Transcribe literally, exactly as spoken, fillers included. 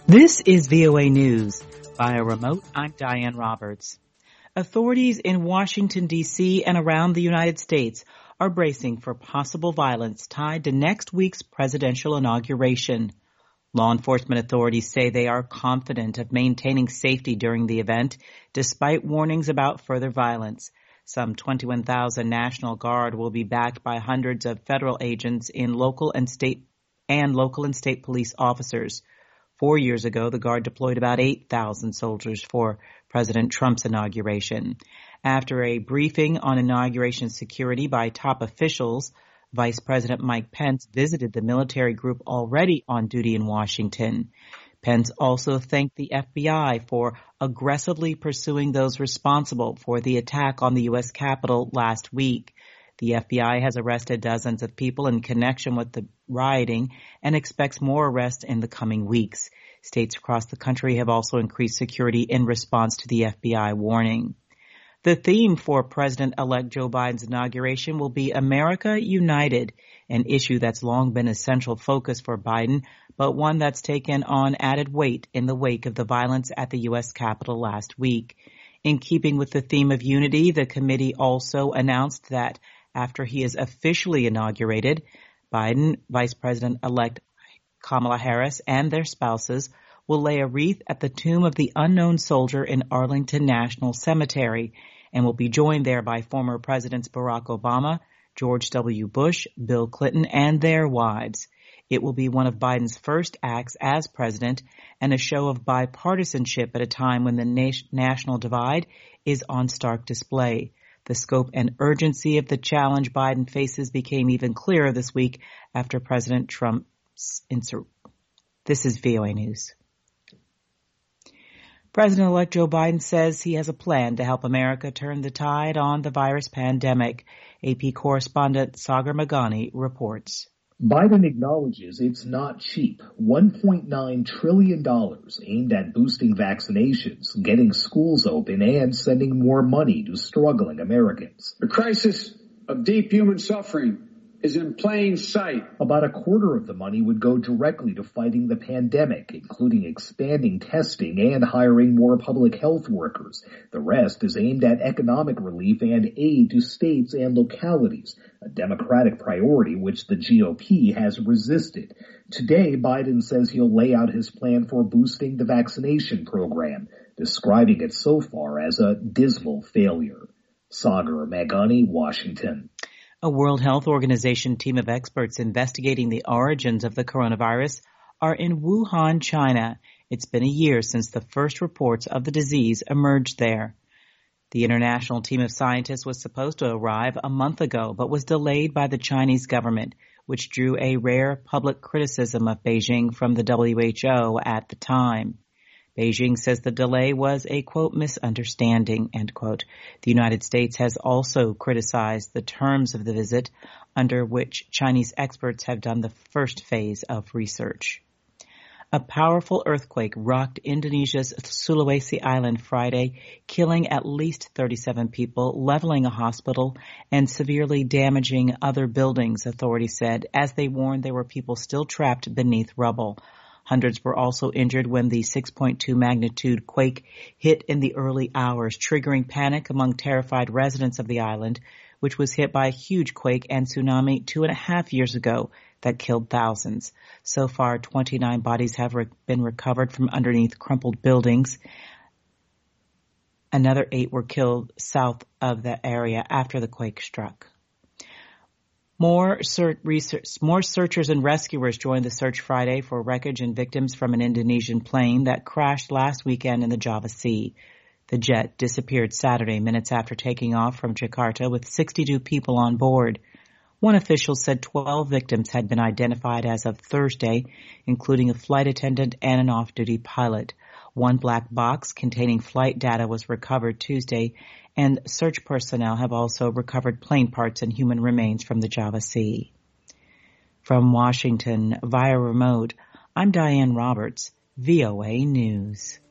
This is V O A News. Via remote, I'm Diane Roberts. Authorities in Washington, D C and around the United States are bracing for possible violence tied to next week's presidential inauguration. Law enforcement authorities say they are confident of maintaining safety during the event, despite warnings about further violence. Some twenty-one thousand National Guard will be backed by hundreds of federal agents in local and state and local and state police officers. Four years ago, the Guard deployed about eight thousand soldiers for President Trump's inauguration. After a briefing on inauguration security by top officials, Vice President Mike Pence visited the military group already on duty in Washington. Pence also thanked the F B I for aggressively pursuing those responsible for the attack on the U S Capitol last week. The F B I has arrested dozens of people in connection with the rioting and expects more arrests in the coming weeks. States across the country have also increased security in response to the F B I warning. The theme for President-elect Joe Biden's inauguration will be America United, an issue that's long been a central focus for Biden, but one that's taken on added weight in the wake of the violence at the U S Capitol last week. In keeping with the theme of unity, the committee also announced that after he is officially inaugurated, Biden, Vice President-elect Kamala Harris, and their spouses will lay a wreath at the tomb of the unknown soldier in Arlington National Cemetery and will be joined there by former Presidents Barack Obama, George W. Bush, Bill Clinton, and their wives. It will be one of Biden's first acts as president and a show of bipartisanship at a time when the na- national divide is on stark display. The scope and urgency of the challenge Biden faces became even clearer this week after President Trump's insur- This is V O A News. President-elect Joe Biden says he has a plan to help America turn the tide on the virus pandemic. A P correspondent Sagar Meghani reports. Biden acknowledges it's not cheap. one point nine trillion dollars aimed at boosting vaccinations, getting schools open, and sending more money to struggling Americans. The crisis of deep human suffering is in plain sight. About a quarter of the money would go directly to fighting the pandemic, including expanding testing and hiring more public health workers. The rest is aimed at economic relief and aid to states and localities, a Democratic priority which the G O P has resisted. Today, Biden says he'll lay out his plan for boosting the vaccination program, describing it so far as a dismal failure. Sagar Meghani, Washington. A World Health Organization team of experts investigating the origins of the coronavirus are in Wuhan, China. It's been a year since the first reports of the disease emerged there. The international team of scientists was supposed to arrive a month ago, but was delayed by the Chinese government, which drew a rare public criticism of Beijing from the W H O at the time. Beijing says the delay was a, quote, misunderstanding, end quote. The United States has also criticized the terms of the visit under which Chinese experts have done the first phase of research. A powerful earthquake rocked Indonesia's Sulawesi Island Friday, killing at least thirty-seven people, leveling a hospital, and severely damaging other buildings, authorities said, as they warned there were people still trapped beneath rubble. Hundreds were also injured when the six point two magnitude quake hit in the early hours, triggering panic among terrified residents of the island, which was hit by a huge quake and tsunami two and a half years ago that killed thousands. So far, twenty-nine bodies have re- been recovered from underneath crumpled buildings. Another eight were killed south of the area after the quake struck. More, ser- research, more searchers and rescuers joined the search Friday for wreckage and victims from an Indonesian plane that crashed last weekend in the Java Sea. The jet disappeared Saturday, minutes after taking off from Jakarta with sixty-two people on board. One official said twelve victims had been identified as of Thursday, including a flight attendant and an off-duty pilot. One black box containing flight data was recovered Tuesday, and search personnel have also recovered plane parts and human remains from the Java Sea. From Washington, via remote, I'm Diane Roberts, V O A News.